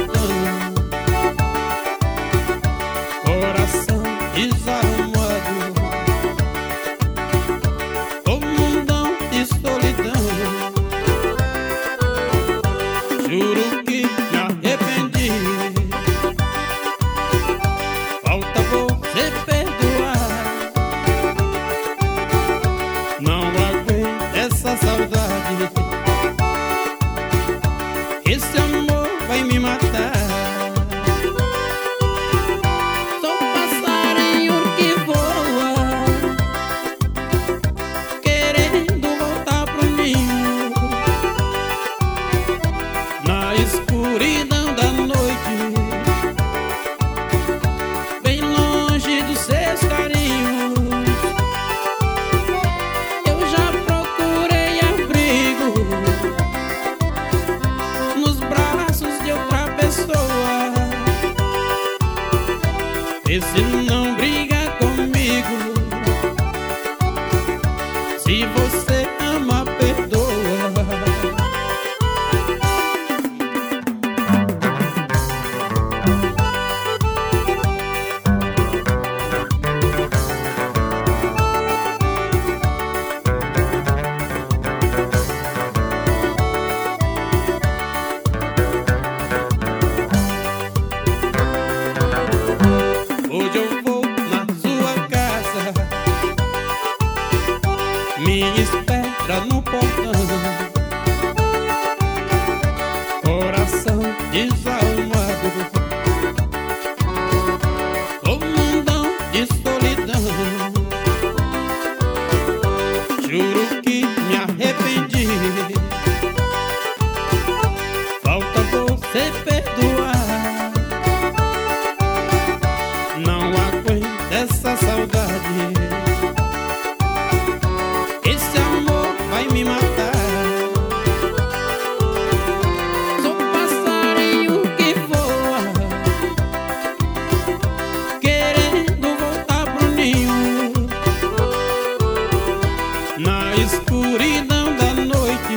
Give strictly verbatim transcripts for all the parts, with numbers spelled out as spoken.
solidão, coração desarrumado, o mundão de solidão. Juro que me arrependi, falta você perdoar. Não aguento essa saudade, esse amor vai me matar. Sou passarinho que voa, querendo voltar pro ninho, na escuridão da noite, bem longe dos seus carinhos. Eu já procurei abrigo nos braços de outra pessoa. E se não briga comigo, se você ama, perdoa. Hoje eu vou na sua casa, me espera no portão, coração desarrumado, o mundão de solidão. Juro que me arrependi, falta você perdoar. Não aguento essa saudade, esse amor vai me matar. Sou passarinho que voa, querendo voltar pro ninho, na escuridão da noite,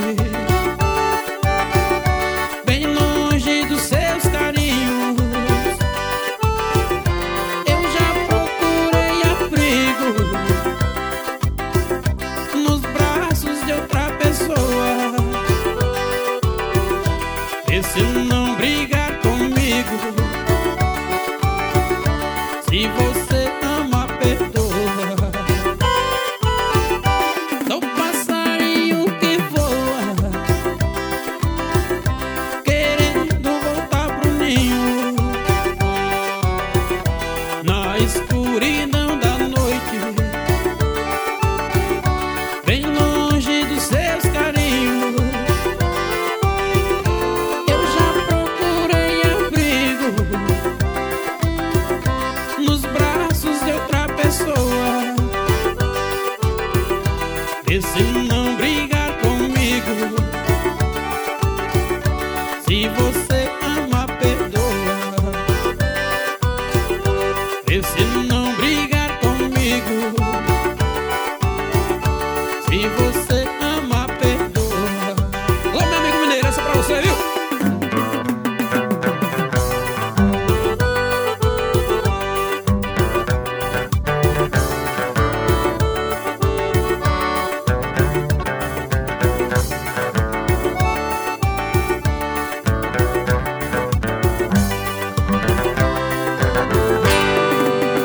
bem longe dos seus carinhos. Eu já procurei abrigo nos braços de outra pessoa. E se não brigar comigo, se você ama, perdoa. Sou passarinho que voa, querendo voltar pro ninho, na escuridão da noite, bem longe dos seus carinhos. Eu já procurei abrigo nos braços de outra pessoa. E se não brigar comigo, se você ama, perdoa. E se não brigar comigo, se você